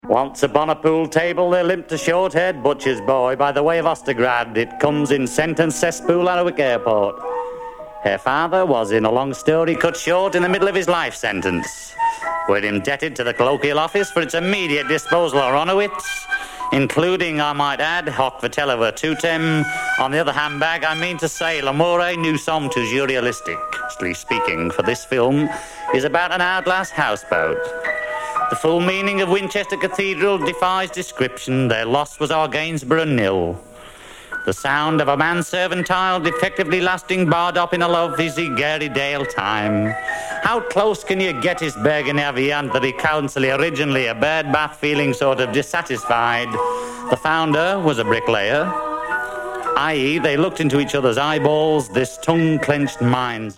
Once upon a pool table there limped a short-haired butcher's boy by the way of Ostergrad. It comes in sentence cesspool Alnwick Airport. Her father was, in a long story, cut short in the middle of his life sentence. We're indebted to the colloquial office for its immediate disposal of Ronowitz, including, I might add, hoc vitella virtutem. On the other handbag, I mean to say, l'amore nous sommes toujours realistically speaking, for this film is about an Outlast houseboat. The full meaning of Winchester Cathedral defies description. Their loss was our Gainsborough nil. The sound of a manservant child effectively lasting barred up in a lovely Gary Dale time. How close can you get his Bergen Aviant that he counsel originally a bed bath feeling sort of dissatisfied? The founder was a bricklayer, i.e. they looked into each other's eyeballs, this tongue-clenched minds.